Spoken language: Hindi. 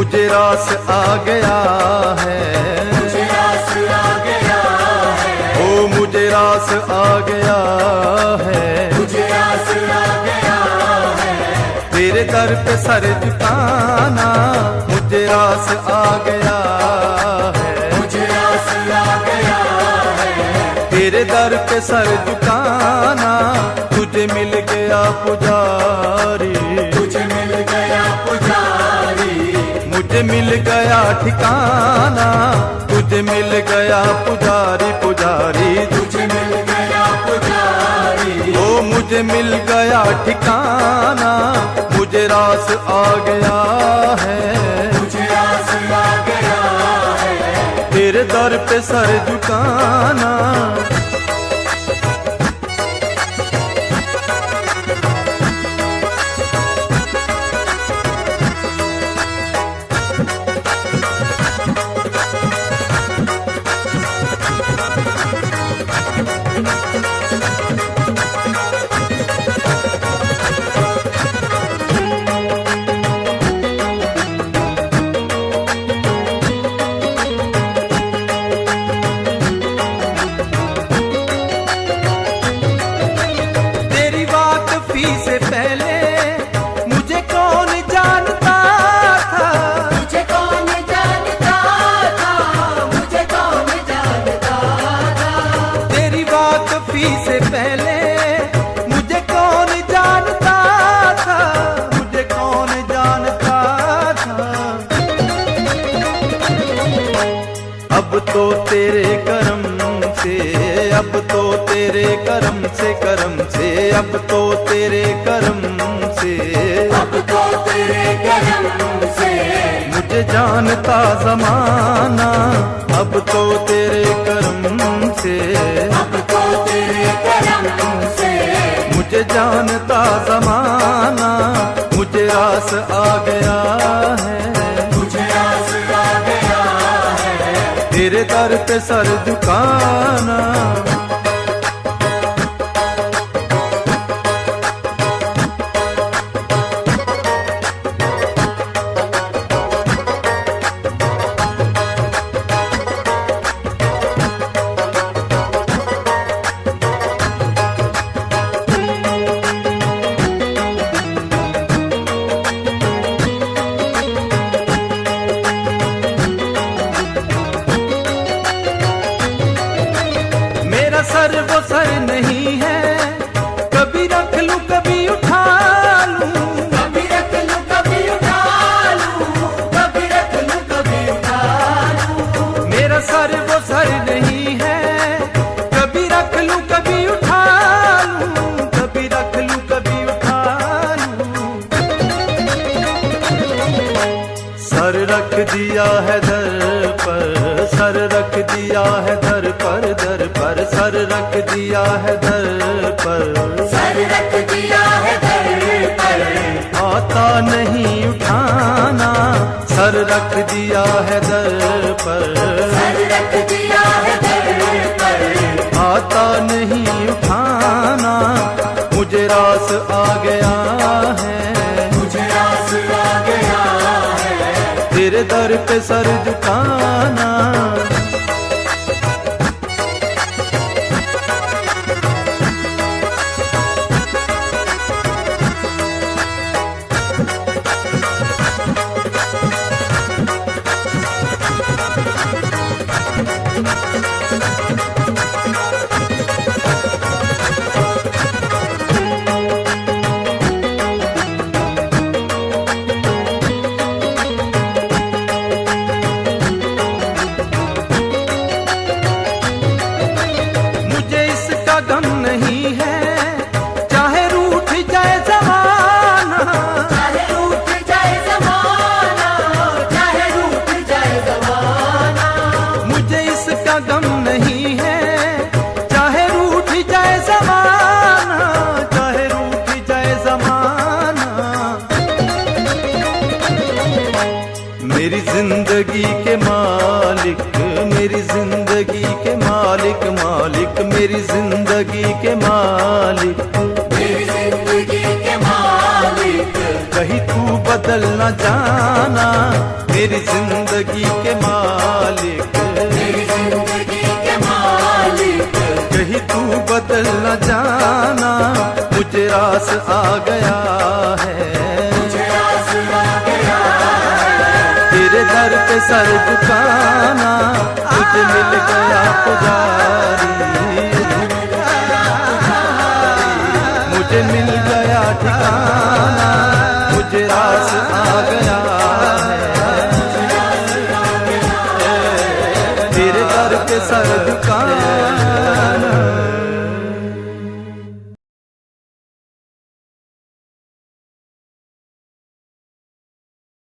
मुझे रास आ गया है, मुझे रास आ गया है, ओ मुझे रास आ गया है, मुझे रास आ गया है, तेरे दर पे सर झुकाना मुझे रास आ गया है, मुझे रास आ गया है, तेरे दर पे सर झुकाना तुझे मिल गया पुजारी, तुझे मिल गया पुजारी, मुझे मिल गया ठिकाना, तुझे मिल गया पुजारी पुजारी, तुझे मिल गया पुजारी, ओ मुझे मिल गया ठिकाना, मुझे रास आ गया है, मुझे रास आ गया है, तेरे दर पे सर झुकाना। से पहले मुझे कौन जानता था, मुझे कौन जानता था, मुझे कौन जानता था, तेरी वाकफी से पहले मुझे कौन जानता था, मुझे कौन जानता था, अब तो तेरे करम से, अब तो तेरे करम से, करम से, अब तो तेरे करम से, अब तो तेरे करम से, मुझे जानता ज़माना, अब तो तेरे करम से, अब तो तेरे करम से, मुझे जानता ज़माना, मुझे रास आ गया है, मुझे रास आ गया है, तेरे दर पे सर झुकाना। सर वो सर नहीं है, कभी रख लूं कभी उठा लूं, कभी रख लूं कभी उठा लूं, कभी रख लूं कभी उठा लूं, मेरा सर वो सर नहीं है, कभी रख लूं कभी उठा लूं, कभी रख लूं कभी उठा लूं, सर रख दिया है दर पर, सर रख दिया है दर पर, दर पर सर रख दिया है दर पर, सर रख दिया है दर पर, आता नहीं उठाना, सर रख दिया है दर पर, सर रख दिया है दर पर, आता नहीं उठाना, मुझे रास आ गया है, मुझे रास आ गया है, तेरे दर पे सर झुकाना। गम नहीं है, चाहे रूठ जाए ज़माना, चाहे रूठ जाए ज़माना, चाहे रूठ जाए ज़माना, मुझे इसका गम नहीं है, चाहे रूठ जाए ज़माना, चाहे रूठ जाए ज़माना, मेरी जिंदगी के मालिक, मेरी जिंदगी के मालिक, मालिक मेरी जिंदगी के मालिक, मेरी जिंदगी के मालिक, कहीं तू बदल न जाना मेरी जिंदगी के मालिक, मेरी जिंदगी के मालिक। कहीं तू बदल न जाना मुझे रास आ गया है, मुझे रास आ गया है। तेरे दर पे सर झुकाना मुझे मिल गया पुजारी।